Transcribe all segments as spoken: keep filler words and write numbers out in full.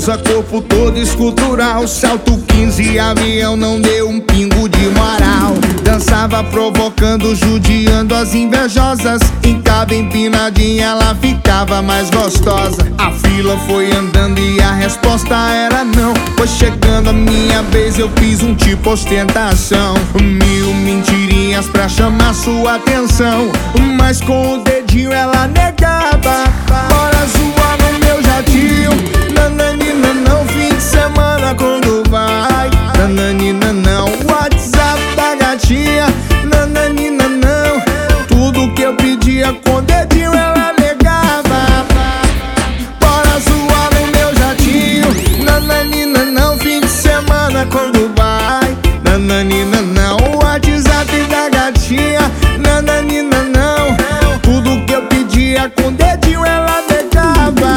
deusa, corpo todo escultural. Salto quinze, avião, não deu um pingo de moral. Dançava provocando, judiando as invejosas. Em cada empinadinha ela ficava mais gostosa. A fila foi andando e a resposta era não. Foi chegando a minha vez, eu fiz um tipo ostentação. Mil mentirinhas pra chamar sua atenção, mas com o dedinho ela negava. Bora zoar no meu jatinho, nananina não, fim de semana quando vai. Nananina não, WhatsApp da gatinha, nananina não. Tudo que eu pedia com o dedinho ela negava. Bora zoar no meu jatinho, nananina não, fim de semana quando vai. Nananina não, WhatsApp da gatinha, nananina não. Tudo que eu pedia com o dedinho ela negava.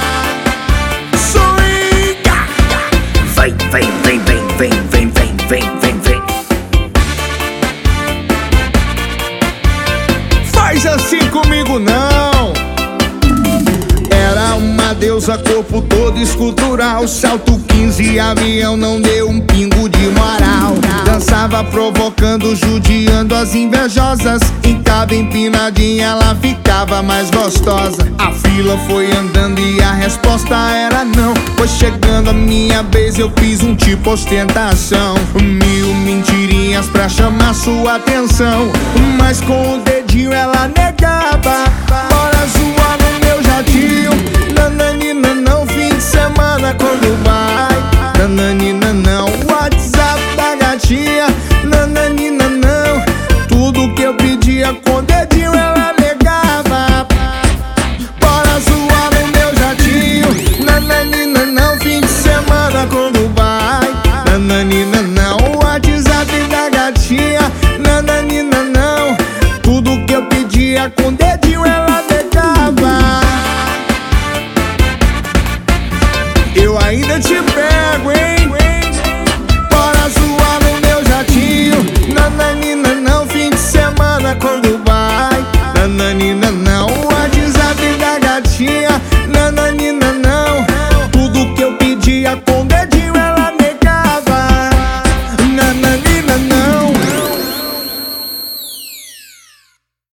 Swinga! Vem, vem, vem, vem, vem, vem, vem, vem, vem, vem. Faz assim comigo não. Era uma deusa, corpo todo escultural. Salto quinze, avião, não deu um pingo de moral. Dançava provocando, judiando as invejosas. Em cada empinadinha ela ficava mais gostosa. A fila foi andando e a resposta era não. Foi chegando a minha vez, eu fiz um tipo ostentação. Mil mentirinhas pra chamar sua atenção, mas com o dedinho ela negava. Bora zoar no meu jatinho, nananina não, fim de semana quando vai. Nananina não, WhatsApp da gatinha, nananina não. Tudo que eu pedia com o dedinho ela negava. Bora zoar no meu jatinho, nananina não, fim de semana quando vai. Nananina não, WhatsApp da gatinha, nananina não. Tudo que eu pedia com o dedinho ela negava. Eu ainda te